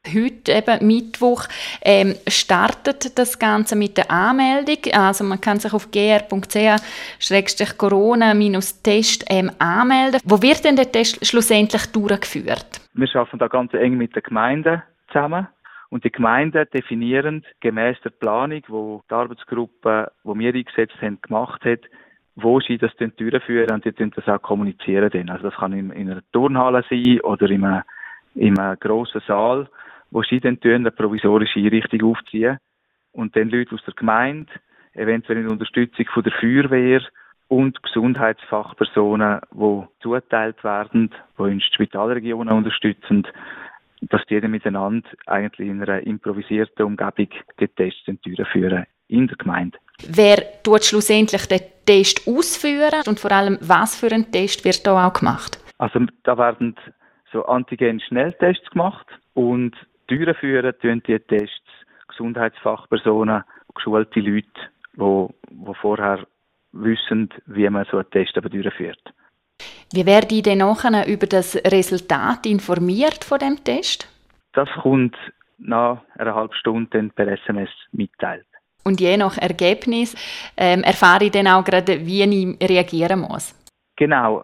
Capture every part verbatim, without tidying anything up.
Heute, eben Mittwoch, ähm, startet das Ganze mit der Anmeldung. Also man kann sich auf g r punkt c h slash corona test ähm, anmelden. Wo wird denn der Test schlussendlich durchgeführt? Wir arbeiten da ganz eng mit den Gemeinden zusammen. Und die Gemeinden definieren gemäss der Planung, wo die Arbeitsgruppe, die wir eingesetzt haben, gemacht hat, wo sie das durchführen und die das auch kommunizieren. Dann. Also das kann in, in einer Turnhalle sein oder in einem, in einem grossen Saal, wo sie dann eine provisorische Einrichtung aufziehen und dann Leute aus der Gemeinde, eventuell in Unterstützung von der Feuerwehr und Gesundheitsfachpersonen, die zuteilt werden, die uns die Spitalregionen unterstützen, dass die dann miteinander eigentlich in einer improvisierten Umgebung die Tests durchführen in der Gemeinde. Wer tut schlussendlich den Test ausführen und vor allem, was für ein Test wird da auch gemacht? Also da werden so Antigen-Schnelltests gemacht und durchführen tun die Tests Gesundheitsfachpersonen, geschulte Leute, die, die vorher wissen, wie man so einen Test aber durchführt. Wie werde ich denn nachher über das Resultat informiert von dem Test? Das kommt nach einer halben Stunde dann per S M S mitteilt. Und je nach Ergebnis ähm, erfahre ich dann auch gerade, wie ich reagieren muss. Genau.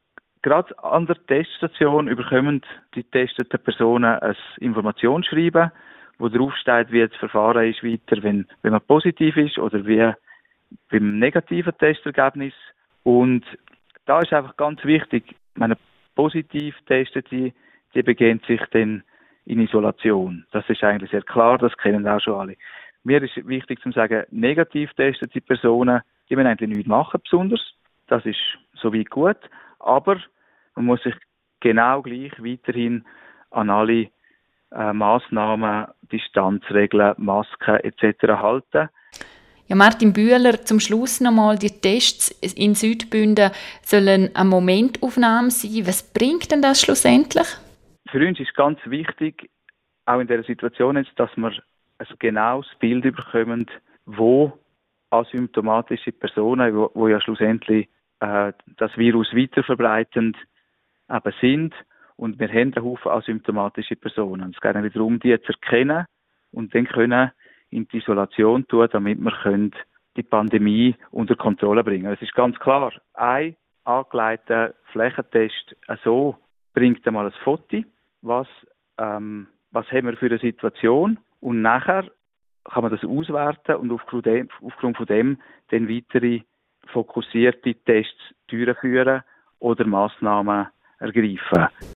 Gerade an der Teststation bekommen die testeten Personen ein Informationsschreiben, wo drauf steht, wie das Verfahren ist weiter, wenn, wenn man positiv ist oder wie beim negativen Testergebnis. Und da ist einfach ganz wichtig, wenn man positiv testet, die, die beginnt sich dann in Isolation. Das ist eigentlich sehr klar, das kennen auch schon alle. Mir ist wichtig zu sagen, negativ testete Personen, die müssen eigentlich nichts machen besonders. Das ist soweit gut. Aber man muss sich genau gleich weiterhin an alle äh, Massnahmen, Distanzregeln, Masken et cetera halten. Ja, Martin Bühler, zum Schluss nochmal, die Tests in Südbünden sollen eine Momentaufnahme sein. Was bringt denn das schlussendlich? Für uns ist ganz wichtig, auch in dieser Situation jetzt, dass wir ein genaues Bild bekommen, wo asymptomatische Personen, wo, wo ja schlussendlich äh, das Virus weiterverbreitend eben sind. Und wir haben einen Haufen asymptomatische Personen. Es geht eigentlich darum, die zu erkennen und dann können in die Isolation tun, damit wir können die Pandemie unter Kontrolle bringen. Es ist ganz klar, ein angelegter Flächentest so bringt einmal ein Foto, was, ähm, was haben wir für eine Situation, und nachher kann man das auswerten und aufgrund, dem, aufgrund von dem dann weitere fokussierte Tests durchführen oder Massnahmen ergreifen.